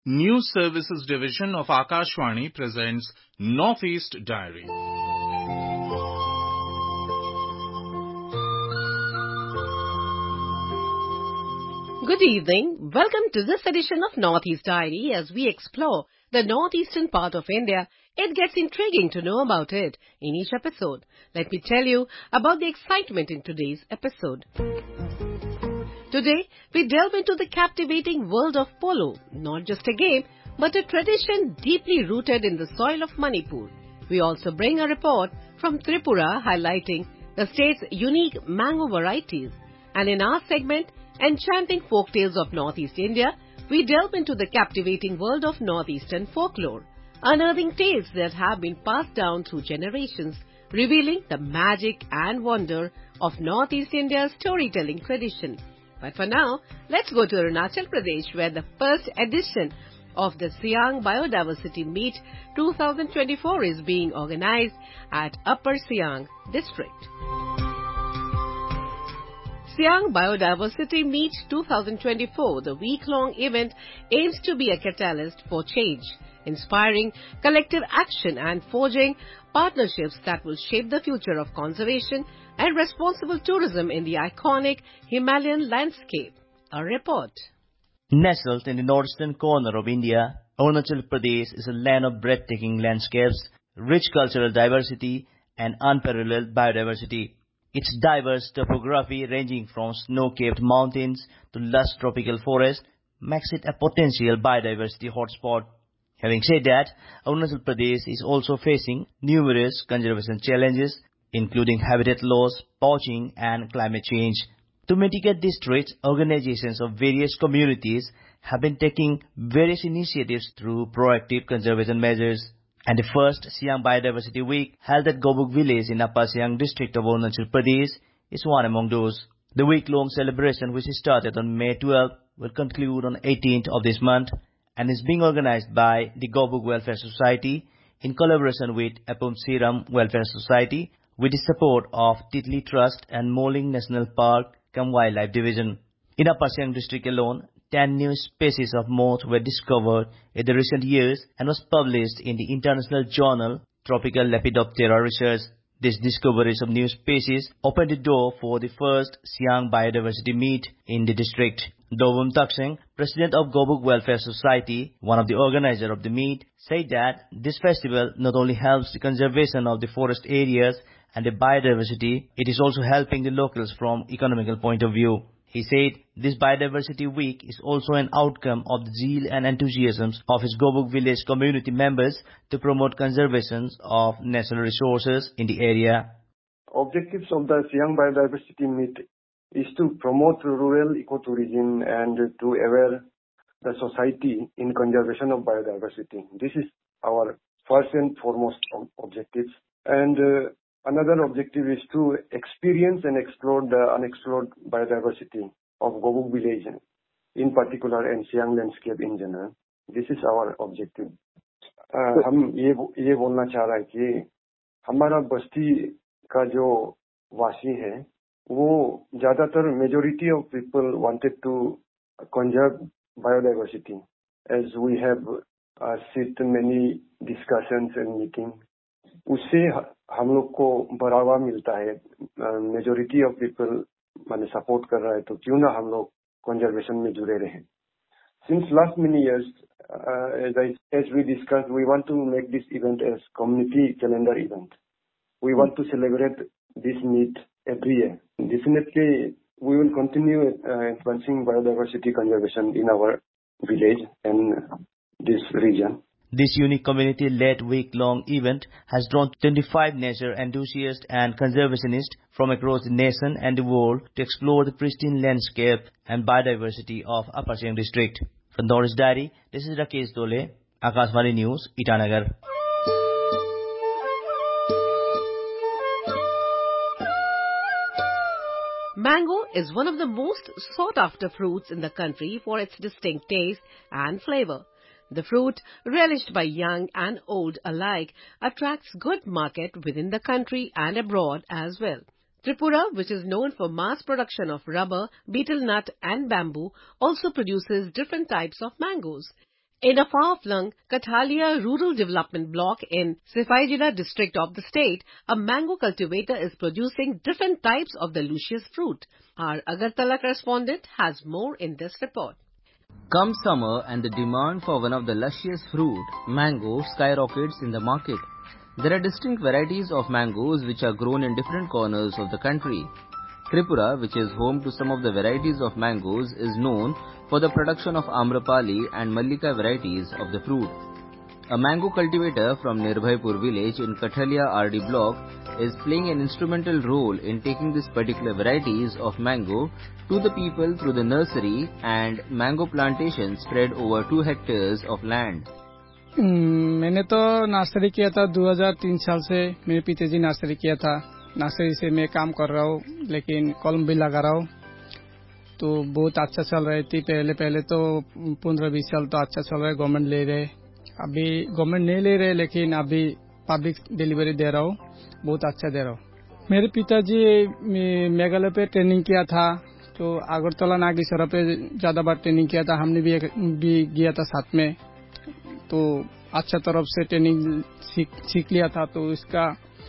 News Services Division of Akashvani presents Northeast Diary. Good evening. Welcome to this edition of Northeast Diary as we explore the northeastern part of India. It gets intriguing to know about it in each episode. Let me tell you about the excitement in today's episode. Today, we delve into the captivating world of polo, not just a game, but a tradition deeply rooted in the soil of Manipur. We also bring a report from Tripura highlighting the state's unique mango varieties. And in our segment, Enchanting Folktales of Northeast India, we delve into the captivating world of northeastern folklore, unearthing tales that have been passed down through generations, revealing the magic and wonder of Northeast India's storytelling tradition. But for now, let's go to Arunachal Pradesh, where the first edition of the Siang Biodiversity Meet 2024 is being organized at Upper Siang District. Siang Biodiversity Meet 2024, the week-long event, aims to be a catalyst for change, inspiring collective action and forging partnerships that will shape the future of conservation and responsible tourism in the iconic Himalayan landscape. A report. Nestled in the northern corner of India, Arunachal Pradesh is a land of breathtaking landscapes, rich cultural diversity, and unparalleled biodiversity. Its diverse topography, ranging from snow-capped mountains to lush tropical forests, makes it a potential biodiversity hotspot. Having said that, Arunachal Pradesh is also facing numerous conservation challenges, including habitat loss, poaching, and climate change. To mitigate these threats, organizations of various communities have been taking various initiatives through proactive conservation measures. And the first Siang Biodiversity Week, held at Gobuk village in Upper Siang district of Arunachal Pradesh, is one among those. The week-long celebration, which started on May 12, will conclude on 18th of this month and is being organized by the Gobuk Welfare Society in collaboration with Apum Siram Welfare Society, with the support of Titli Trust and Moling National Park cum Wildlife Division. In Upper Siang district alone, 10 new species of moth were discovered in the recent years and was published in the international journal Tropical Lepidoptera Research. These discoveries of new species opened the door for the first Siang Biodiversity Meet in the district. Dobum Takseng, president of Gobuk Welfare Society, one of the organizers of the meet, said that this festival not only helps the conservation of the forest areas and the biodiversity, it is also helping the locals from economical point of view. He said this Biodiversity Week is also an outcome of the zeal and enthusiasm of his Gobuk village community members to promote conservation of natural resources in the area. Objectives of the Siang Biodiversity Meet is to promote rural ecotourism and to aware the society in conservation of biodiversity. This is our first and foremost objectives. And another objective is to experience and explore the unexplored biodiversity of Gobuk village, in particular, and Siang landscape in general. This is our objective. हम ये बोलना चाह रहा है कि हमारा बस्ती का जो वासी है वो ज़्यादातर majority of people wanted to conserve biodiversity, as we have seen many discussions and meetings. उससे हम लोग को बढ़ावा मिलता है. Majority of people माने support कर रहा है तो क्यों ना हम लोग conservation में जुड़े रहें. Since last many years, as we discussed, we want to make this event as community calendar event. We want to celebrate this meet every year. Definitely, we will continue advancing biodiversity conservation in our village and this region. This unique community-led week-long event has drawn 25 nature enthusiasts and conservationists from across the nation and the world to explore the pristine landscape and biodiversity of Upper Siang district. From Northeast Diary, this is Rakesh Dole, Akashvani News, Itanagar. Mango is one of the most sought-after fruits in the country for its distinct taste and flavor. The fruit, relished by young and old alike, attracts good market within the country and abroad as well. Tripura, which is known for mass production of rubber, betel nut and bamboo, also produces different types of mangoes. In a far-flung Kathalia rural development block in Sifaijila district of the state, a mango cultivator is producing different types of the luscious fruit. Our Agartala correspondent has more in this report. Come summer and the demand for one of the luscious fruit, mango, skyrockets in the market. There are distinct varieties of mangoes which are grown in different corners of the country. Tripura, which is home to some of the varieties of mangoes, is known for the production of Amrapali and Mallika varieties of the fruit. A mango cultivator from Nirbhaipur village in Kathalia RD block is playing an instrumental role in taking these particular varieties of mango to the people through the nursery and mango plantation spread over 2 hectares of land. मैंने तो nursery किया था 2003 साल से मेरे पिताजी nursery किया था नर्सरी से मैं काम कर रहा हूँ लेकिन कॉलम भी लगा रहा हूँ तो बहुत अच्छा चल रही थी पहले तो 15-20 साल तो अच्छा चल रहा है गवर्नमेंट ले रहे अभी गवर्नमेंट नहीं ले रहे लेकिन अभी पब्लिक डिलीवरी दे रहा हूँ बहुत अच्छा दे रहा हूँ मेरे पिताजी मेघालय पे ट्रेनिंग किया था तो अगरतला नागेश्वरा पे ज्यादा बार ट्रेनिंग किया था हमने भी गया था साथ में तो अच्छा तरफ से ट्रेनिंग सीख लिया था तो इसका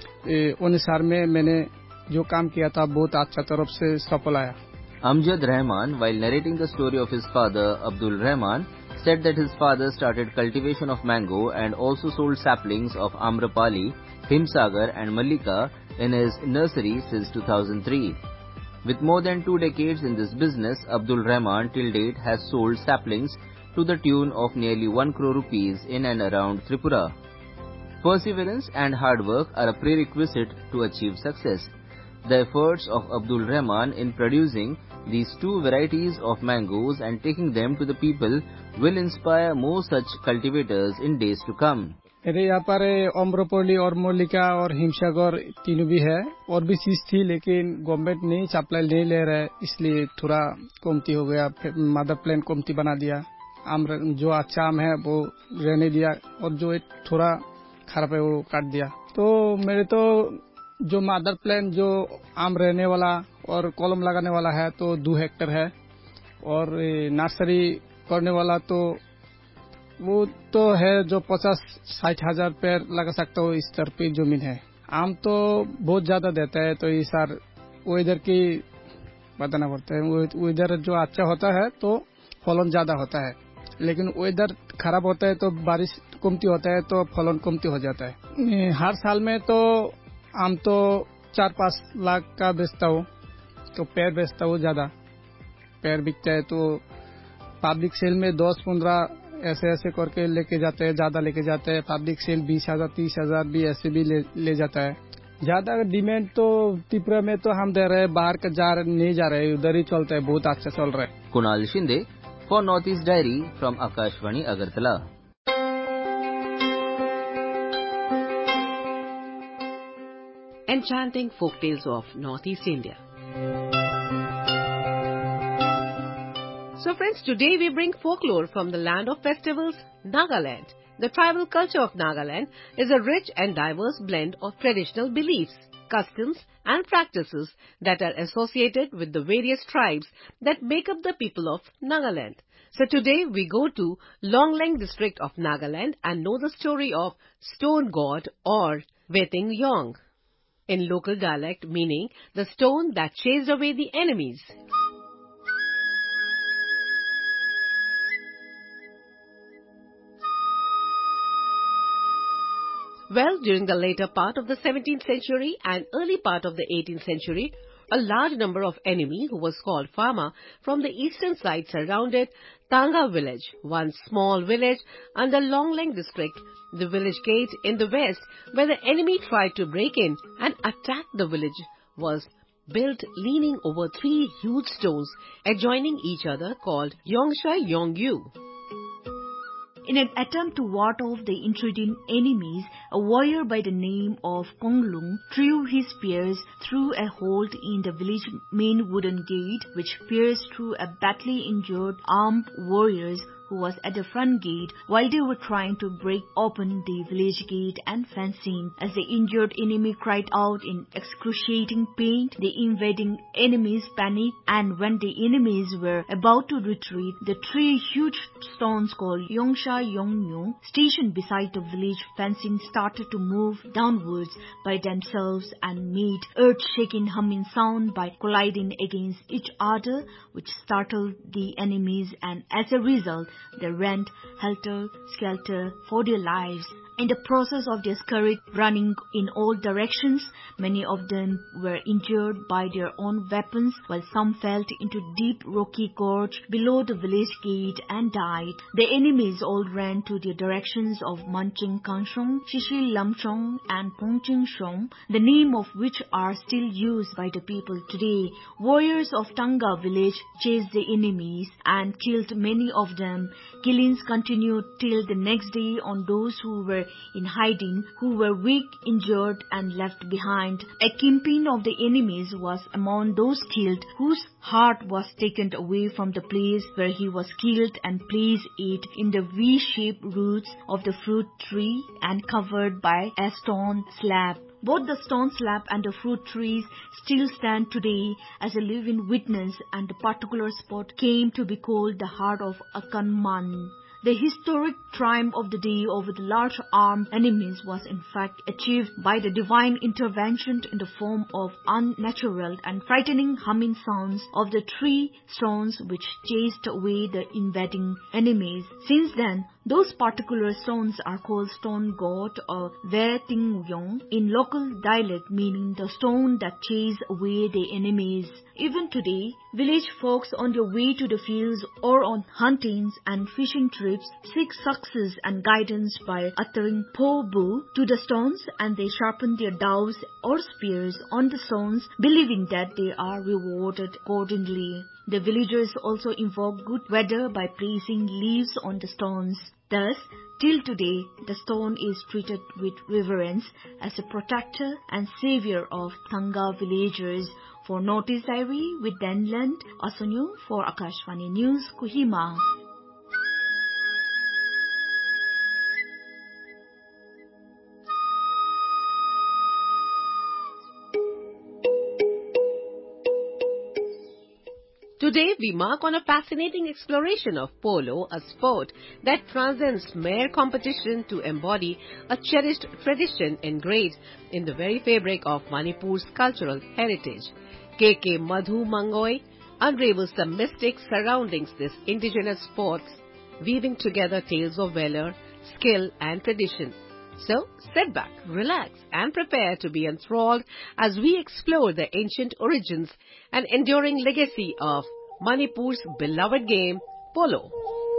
अनुसार में मैंने जो काम किया था बहुत अच्छा तरफ से सफल आया Amjad Rahman, while narrating the story of his father, Abdul Rahman, said that his father started cultivation of mango and also sold saplings of Amrapali, Himsagar and Mallika in his nursery since 2003. With more than 2 decades in this business, Abdul Rahman till date has sold saplings to the tune of nearly 1 crore rupees in and around Tripura. Perseverance and hard work are a prerequisite to achieve success. The efforts of Abdul Rahman in producing these 2 varieties of mangoes and taking them to the people will inspire more such cultivators in days to come. मेरे यहाँ पर अम्रपली और मल्लिका और हिमसागर तीनों भी है और भी चीज थी लेकिन गवर्नमेंट ने सप्लाई नहीं ले रहा है इसलिए थोड़ा कमती हो गया मदर प्लान कमती बना दिया आम जो अच्छा आम है वो रहने दिया और जो थोड़ा खराब है वो काट दिया तो मेरे तो जो मदर प्लान जो आम रहने वाला और कॉलम लगाने वाला है तो 2 हेक्टेयर है और नर्सरी करने वाला तो वो तो है जो 50-60 हजार पेड़ लगा सकता हो इस तरह पे जमीन है आम तो बहुत ज्यादा देता है तो इस साल वेदर की बताना पड़ता है वेदर जो अच्छा होता है तो फलन ज्यादा होता है लेकिन वेदर खराब होता है तो बारिश कमती होता है तो फलन कमती हो जाता है हर साल में तो आम तो 4-5 लाख का बेचता हूँ तो पेड़ बेचता हूँ ज्यादा पेड़ बिकता है तो पब्लिक सेल में 10-15 ऐसे करके लेके जाते हैं ज्यादा लेके जाते हैं पब्लिक सेल 20,000-30,000 भी ऐसे भी ले जाता है ज्यादा डिमांड तो त्रिपुरा में तो हम दे रहे हैं बाहर का नहीं जा रहे उधर ही चलता है बहुत अच्छा चल रहा है Kunal Shinde for Northeast Diary from Akashvani Agartala. Enchanting folktales of Northeast India. So friends, today we bring folklore from the land of festivals, Nagaland. The tribal culture of Nagaland is a rich and diverse blend of traditional beliefs, customs and practices that are associated with the various tribes that make up the people of Nagaland. So today we go to Longleng district of Nagaland and know the story of Stone God or Weting Yong. In local dialect meaning the stone that chased away the enemies. Well, during the later part of the 17th century and early part of the 18th century, a large number of enemy who was called Fama from the eastern side surrounded Tanga village, one small village under Longleng district. The village gate in the west, where the enemy tried to break in and attack the village, was built leaning over 3 huge stones adjoining each other called Yongsha Yongyu. In an attempt to ward off the intruding enemies, a warrior by the name of Konglung threw his spears through a hole in the village main wooden gate, which pierced through a badly injured armed warriors who was at the front gate while they were trying to break open the village gate and fencing. As the injured enemy cried out in excruciating pain, the invading enemies panicked, and when the enemies were about to retreat, the 3 huge stones called Yongsha Yongnu, stationed beside the village fencing, started to move downwards by themselves and made earth-shaking humming sound by colliding against each other, which startled the enemies, and as a result, they ran helter-skelter for their lives. In the process of their scurried running in all directions, many of them were injured by their own weapons, while some fell into deep rocky gorge below the village gate and died. The enemies all ran to the directions of Manching Kangshong, Shishi Lamchong, and Pongching Shong, the name of which are still used by the people today. Warriors of Tanga village chased the enemies and killed many of them. Killings continued till the next day on those who were in hiding, who were weak, injured, and left behind. A kingpin of the enemies was among those killed, whose heart was taken away from the place where he was killed and placed it in the V-shaped roots of the fruit tree and covered by a stone slab. Both the stone slab and the fruit trees still stand today as a living witness, and the particular spot came to be called the heart of Akanman. The historic triumph of the day over the large armed enemies was in fact achieved by the divine intervention in the form of unnatural and frightening humming sounds of the 3 stones which chased away the invading enemies. Since then, those particular stones are called stone god or Ve Ting Yong in local dialect, meaning the stone that chase away the enemies. Even today, village folks on their way to the fields or on huntings and fishing trips seek success and guidance by uttering po bu to the stones, and they sharpen their dows or spears on the stones, believing that they are rewarded accordingly. The villagers also invoke good weather by placing leaves on the stones. Thus, till today, the stone is treated with reverence as a protector and savior of Tanga villagers. For Notice Diary with Denland Asunyu for Akashvani News, Kohima. Today, we mark on a fascinating exploration of polo, a sport that transcends mere competition to embody a cherished tradition engraved in the very fabric of Manipur's cultural heritage. K.K. Madhu Mangoy unravels the mystic surroundings this indigenous sport, weaving together tales of valor, skill and tradition. So, sit back, relax and prepare to be enthralled as we explore the ancient origins and enduring legacy of Manipur's beloved game, polo.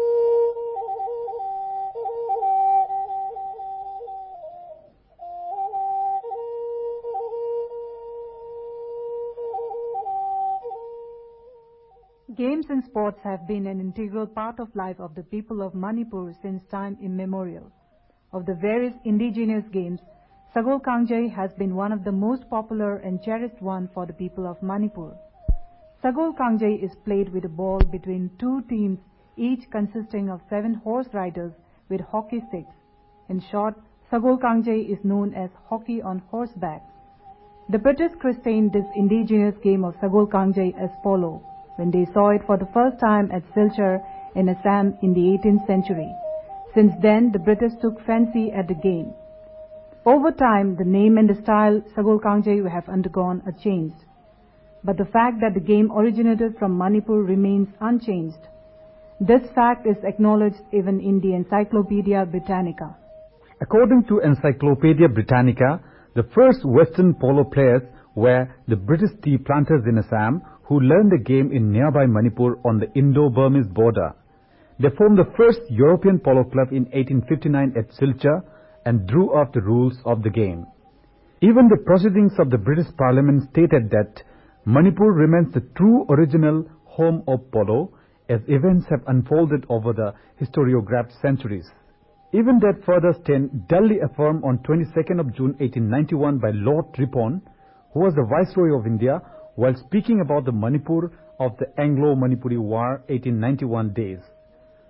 Games and sports have been an integral part of life of the people of Manipur since time immemorial. Of the various indigenous games, Sagol Kangjai has been one of the most popular and cherished one for the people of Manipur. Sagol Kangjai is played with a ball between 2 teams, each consisting of 7 horse riders with hockey sticks. In short, Sagol Kangjai is known as hockey on horseback. The British christened this indigenous game of Sagol Kangjai as polo when they saw it for the first time at Silchar in Assam in the 18th century. Since then, the British took fancy at the game. Over time, the name and the style Sagol Kangjai have undergone a change. But the fact that the game originated from Manipur remains unchanged. This fact is acknowledged even in the Encyclopedia Britannica. According to Encyclopedia Britannica, the first Western polo players were the British tea planters in Assam who learned the game in nearby Manipur on the Indo-Burmese border. They formed the first European polo club in 1859 at Silchar and drew up the rules of the game. Even the proceedings of the British Parliament stated that Manipur remains the true original home of polo as events have unfolded over the historiographed centuries. Even that further stand duly affirmed on 22nd of June 1891 by Lord Ripon, who was the Viceroy of India, while speaking about the Manipur of the Anglo-Manipuri War 1891 days.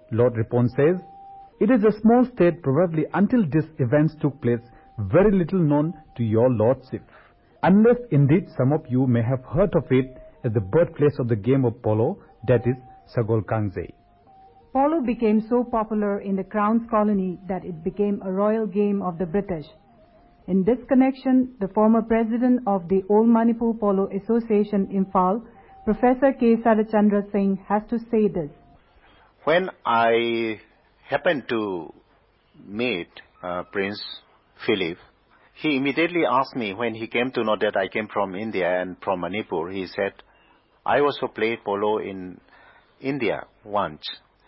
Lord Ripon says, "It is a small state, probably until these events took place, very little known to your lordship. Unless indeed some of you may have heard of it as the birthplace of the game of polo, that is Sagol Kangje." Polo became so popular in the Crown's colony that it became a royal game of the British. In this connection, the former president of the Old Manipur Polo Association, Imphal, Professor K. Sarachandra Singh, has to say this. When I happened to meet Prince Philip, he immediately asked me, when he came to know that I came from India and from Manipur, he said, "I also played polo in India once."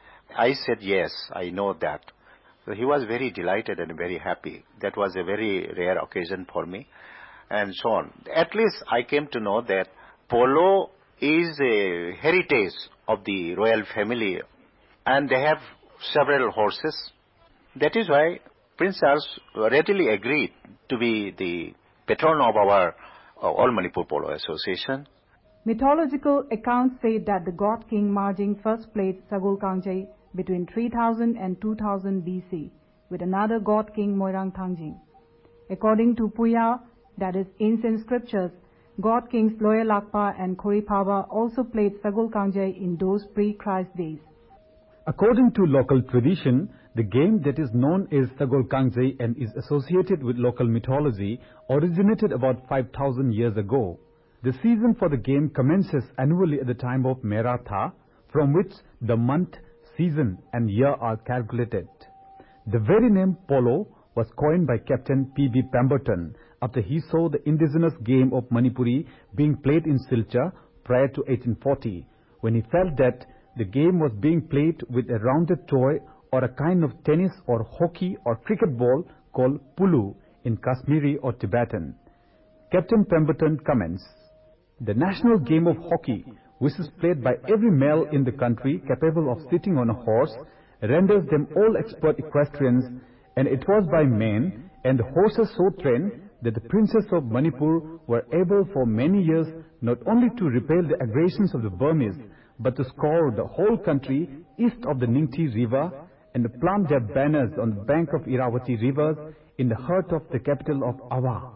I said, "Yes, I know that." So he was very delighted and very happy. That was a very rare occasion for me, and so on. At least I came to know that polo is a heritage of the royal family, and they have several horses. That is why Prince Charles readily agreed to be the patron of our All Manipur Polo Association. Mythological accounts say that the god king Marjing first played Sagol Kangje between 3000 and 2000 BC with another god king Moirang Thangjing. According to Puya, that is ancient scriptures, god kings Loya Lakpa and Khoripaba also played Sagol Kangje in those pre-Christ days. According to local tradition, the game that is known as Sagol Kangje and is associated with local mythology originated about 5,000 years ago. The season for the game commences annually at the time of Meratha, from which the month, season and year are calculated. The very name polo was coined by Captain P.B. Pemberton after he saw the indigenous game of Manipuri being played in Silchar prior to 1840, when he felt that the game was being played with a rounded toy or a kind of tennis or hockey or cricket ball called pulu in Kashmiri or Tibetan. Captain Pemberton comments, "The national game of hockey, which is played by every male in the country capable of sitting on a horse, renders them all expert equestrians, and it was by men and horses so trained that the princes of Manipur were able for many years not only to repel the aggressions of the Burmese, but to scour the whole country east of the Ningti River and to plant their banners on the bank of Iravati rivers in the heart of the capital of Awa."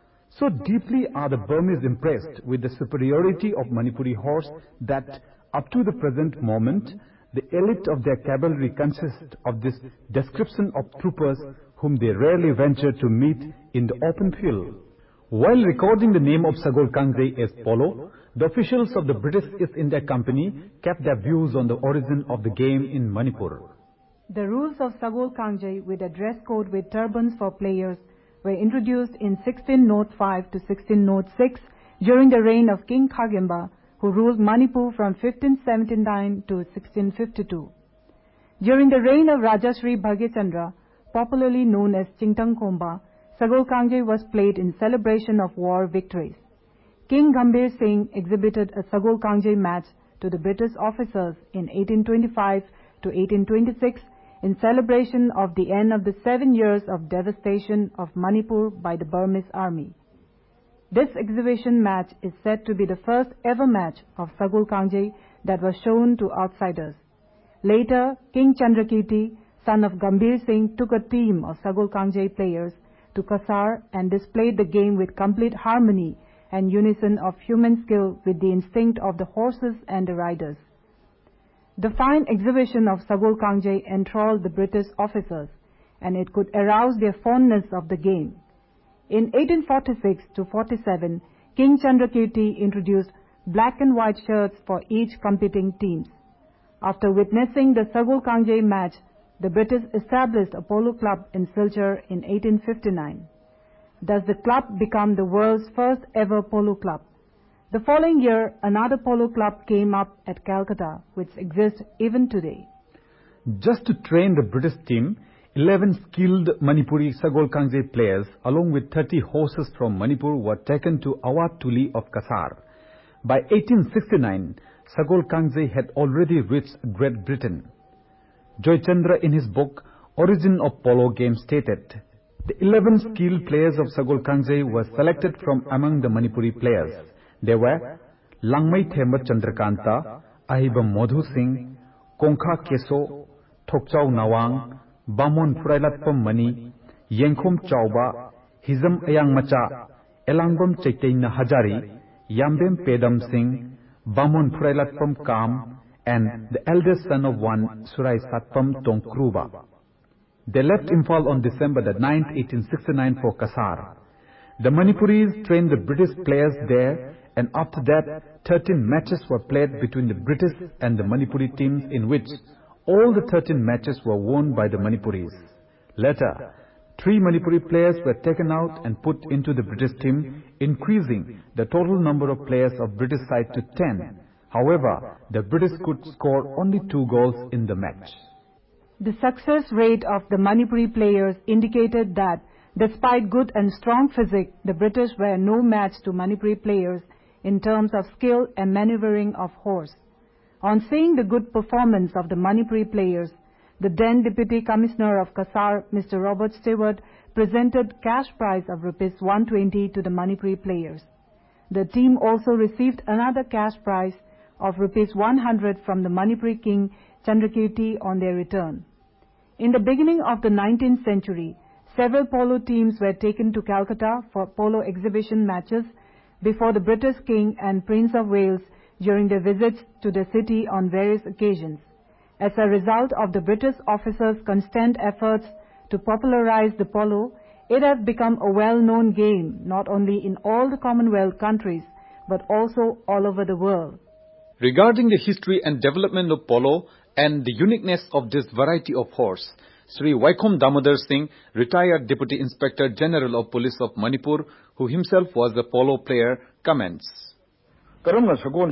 So deeply are the Burmese impressed with the superiority of Manipuri horse that, up to the present moment, the elite of their cavalry consists of this description of troopers whom they rarely venture to meet in the open field. While recording the name of Sagol Kangje as polo, the officials of the British East India Company kept their views on the origin of the game in Manipur. The rules of Sagol Kangje with a dress code with turbans for players were introduced in 1605 to 1606 during the reign of King Khagemba, who ruled Manipur from 1579 to 1652. During the reign of Rajashri Bhagyachandra, popularly known as Chingtang Khomba, Sagol Kangje was played in celebration of war victories. King Gambhir Singh exhibited a Sagol Kangje match to the British officers in 1825 to 1826 in celebration of the end of the 7 years of devastation of Manipur by the Burmese army. This exhibition match is said to be the first ever match of Sagol Kangje that was shown to outsiders. Later, King Chandrakirti, son of Gambhir Singh, took a team of Sagol Kangje players to Kasar and displayed the game with complete harmony and unison of human skill with the instinct of the horses and the riders. The fine exhibition of Sagol Kangje enthralled the British officers, and it could arouse their fondness of the game. In 1846 to 47, King Chandrakirti introduced black and white shirts for each competing teams. After witnessing the Sagol Kangje match, the British established a polo club in Silchar in 1859. Thus the club became the world's first ever polo club. The following year, another polo club came up at Calcutta, which exists even today. Just to train the British team, 11 skilled Manipuri Sagol Kangje players along with 30 horses from Manipur were taken to Awa Tuli of Kasar. By 1869, Sagol Kangje had already reached Great Britain. Joy Chandra in his book Origin of Polo Game stated, "The 11 skilled players of Sagol Kangje were selected from among the Manipuri players. They were Langmai Themba Chandrakanta, Ahiba Madhu Singh, Konkha Keso, Thokchau Nawang, Bamon Purailatpam Mani, Yengkhom Chauba, Hizam Ayang Macha, Elangbam Chaitanya Hajari, Yambem Pedam Singh, Bamon Purailatpam Kam, and the eldest son of one, Surai Satpam Tongkruba. They left Imphal on December the 9th, 1869 for Kasar. The Manipuris trained the British players there, and after that, 13 matches were played between the British and the Manipuri teams, in which all the 13 matches were won by the Manipuris. Later, 3 Manipuri players were taken out and put into the British team, increasing the total number of players of British side to 10. However, the British could score only 2 goals in the match. The success rate of the Manipuri players indicated that despite good and strong physique, the British were no match to Manipuri players in terms of skill and maneuvering of horse. On seeing the good performance of the Manipuri players, the then Deputy Commissioner of Kasar, Mr. Robert Stewart, presented cash prize of Rs 120 to the Manipuri players. The team also received another cash prize of Rs 100 from the Manipuri king Chandrakirti on their return. In the beginning of the 19th century, several polo teams were taken to Calcutta for polo exhibition matches before the British King and Prince of Wales during their visits to the city on various occasions. As a result of the British officers' constant efforts to popularize the polo, it has become a well-known game not only in all the Commonwealth countries but also all over the world. Regarding the history and development of polo and the uniqueness of this variety of horse, Sri Vaikom Damodar Singh, retired Deputy Inspector General of Police of Manipur, who himself was a polo player, comments. According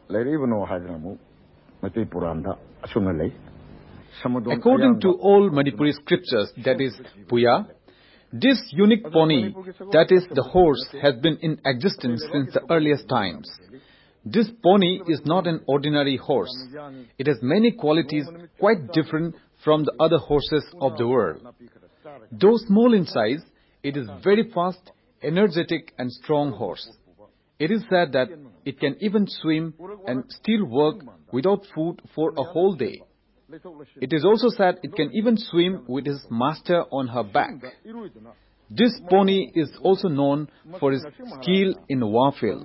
to all Manipuri scriptures, that is Puya, this unique pony, that is the horse, has been in existence since the earliest times. This pony is not an ordinary horse. It has many qualities quite different from the other horses of the world. Though small in size, it is very fast, energetic and strong horse. It is said that it can even swim and still work without food for a whole day. It is also said it can even swim with his master on her back. This pony is also known for his skill in warfare.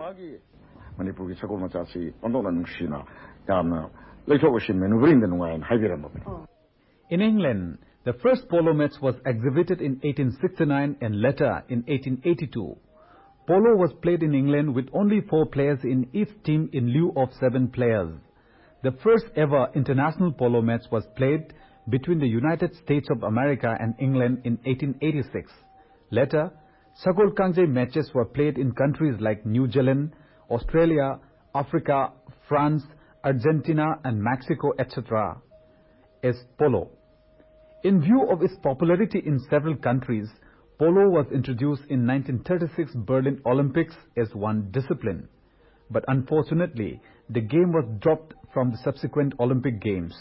In England, the first polo match was exhibited in 1869 and later in 1882. Polo was played in England with only 4 players in each team in lieu of 7 players. The first ever international polo match was played between the United States of America and England in 1886. Later, Sagol Kangje matches were played in countries like New Zealand, Australia, Africa, France, Argentina and Mexico, etc. as polo. In view of its popularity in several countries, polo was introduced in 1936 Berlin Olympics as one discipline. But unfortunately, the game was dropped from the subsequent Olympic Games.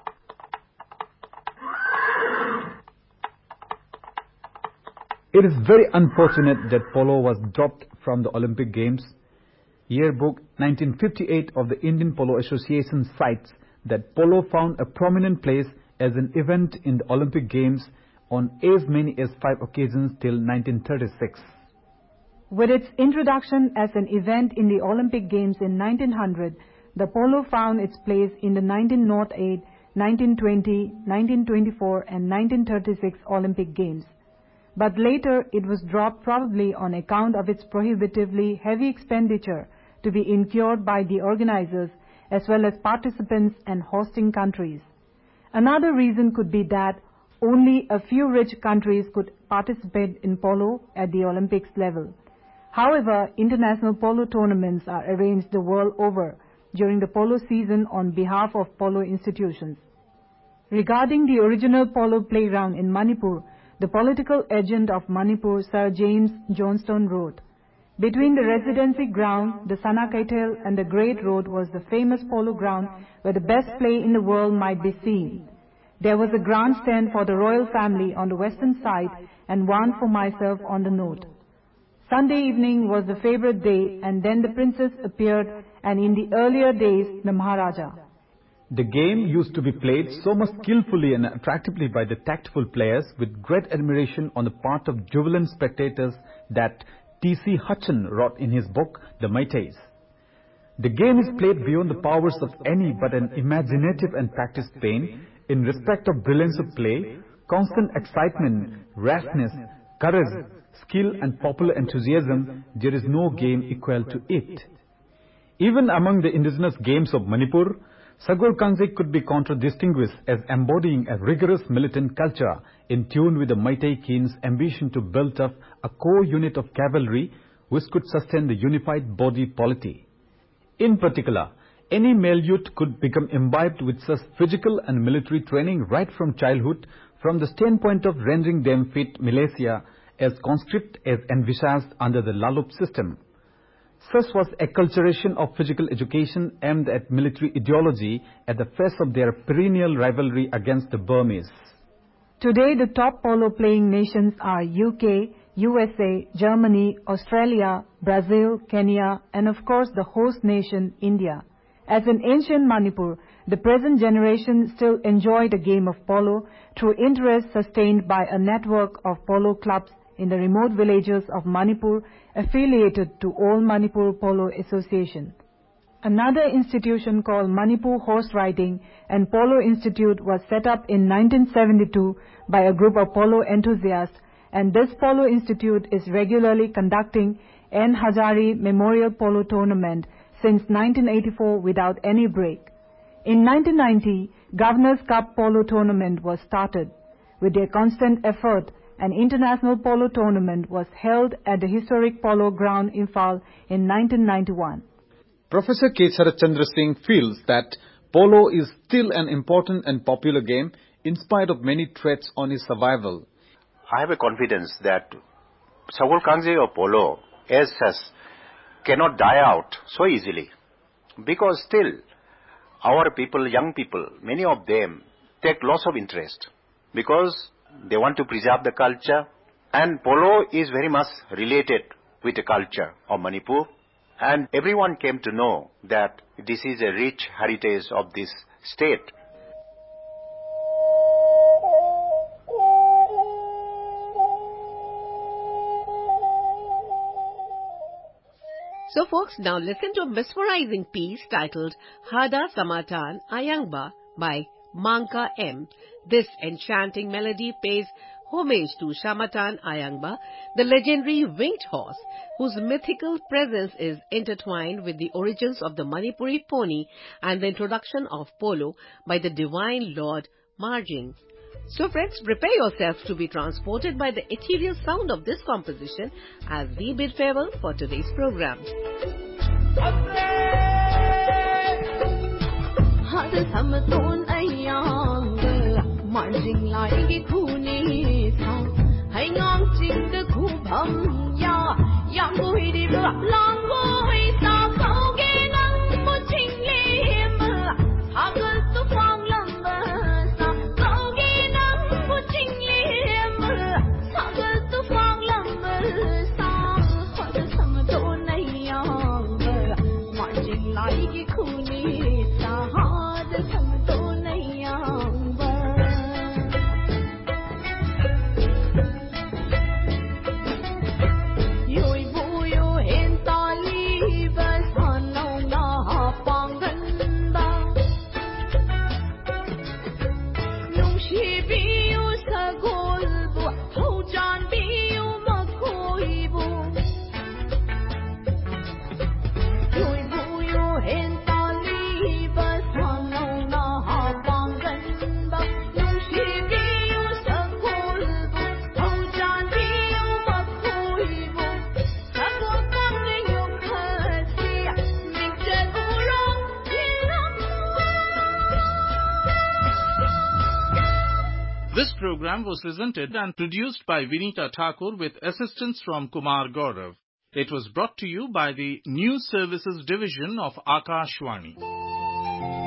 It is very unfortunate that polo was dropped from the Olympic Games. Yearbook 1958 of the Indian Polo Association cites that polo found a prominent place as an event in the Olympic Games on as many as 5 occasions till 1936. With its introduction as an event in the Olympic Games in 1900, the polo found its place in the 1908, 1920, 1924 and 1936 Olympic Games. But later it was dropped probably on account of its prohibitively heavy expenditure to be incurred by the organizers as well as participants and hosting countries. Another reason could be that only a few rich countries could participate in polo at the Olympics level. However, international polo tournaments are arranged the world over during the polo season on behalf of polo institutions. Regarding the original polo playground in Manipur, the political agent of Manipur, Sir James Johnstone, wrote, "Between the residency ground, the Sanakaitel and the Great Road was the famous polo ground where the best play in the world might be seen. There was a grandstand for the royal family on the western side and one for myself on the north. Sunday evening was the favorite day, and then the princess appeared, and in the earlier days, the Maharaja." The game used to be played so much skillfully and attractively by the tactful players with great admiration on the part of jubilant spectators that T.C. Hutchin wrote in his book, The Meiteis. The game is played beyond the powers of any but an imaginative and practiced pain in respect of brilliance of play, constant excitement, rashness, courage, skill and popular enthusiasm. There is no game equal to it. Even among the indigenous games of Manipur, Sagol Kangje could be contradistinguished as embodying a rigorous militant culture in tune with the Meitei king's ambition to build up a core unit of cavalry which could sustain the unified body polity. In particular, any male youth could become imbibed with such physical and military training right from childhood from the standpoint of rendering them fit militia as conscript as envisaged under the Lalup system. Such was acculturation of physical education aimed at military ideology at the face of their perennial rivalry against the Burmese. Today, the top polo playing nations are UK, USA, Germany, Australia, Brazil, Kenya, and of course the host nation, India. As in ancient Manipur, the present generation still enjoy the game of polo through interest sustained by a network of polo clubs in the remote villages of Manipur affiliated to All Manipur Polo Association. Another institution called Manipur Horse Riding and Polo Institute was set up in 1972 by a group of polo enthusiasts, and this Polo Institute is regularly conducting N. Hazare Memorial Polo Tournament since 1984 without any break. In 1990, Governor's Cup Polo Tournament was started. With their constant effort, an international polo tournament was held at the historic Polo Ground Imphal in 1991. Professor K. Sharat Chandra Singh feels that polo is still an important and popular game in spite of many threats on its survival. I have a confidence that Sagol Kangje or polo as such cannot die out so easily, because still our people, young people, many of them take lots of interest because they want to preserve the culture, and polo is very much related with the culture of Manipur, and everyone came to know that this is a rich heritage of this state. So folks, now listen to a mesmerizing piece titled Hada Samatan Ayangba by Manka M. This enchanting melody pays homage to Shamatan Ayangba, the legendary winged horse, whose mythical presence is intertwined with the origins of the Manipuri pony and the introduction of polo by the divine Lord Marjing. So friends, prepare yourselves to be transported by the ethereal sound of this composition as we bid farewell for today's program. Marjing lai ki khuni sa hai ngang ching de khu pham ya yang goi di lang goi sa khau ge nang mo ching le ma ha gal tu phang lam ba sa khau ge nang mo ching le ma ha gal tu phang lam ba sa ha de sam do nai yang ba marjing lai ki khuni sa ha de sam do nai yang ba. This program was presented and produced by Vinita Thakur with assistance from Kumar Gaurav. It was brought to you by the News Services Division of Akashvani.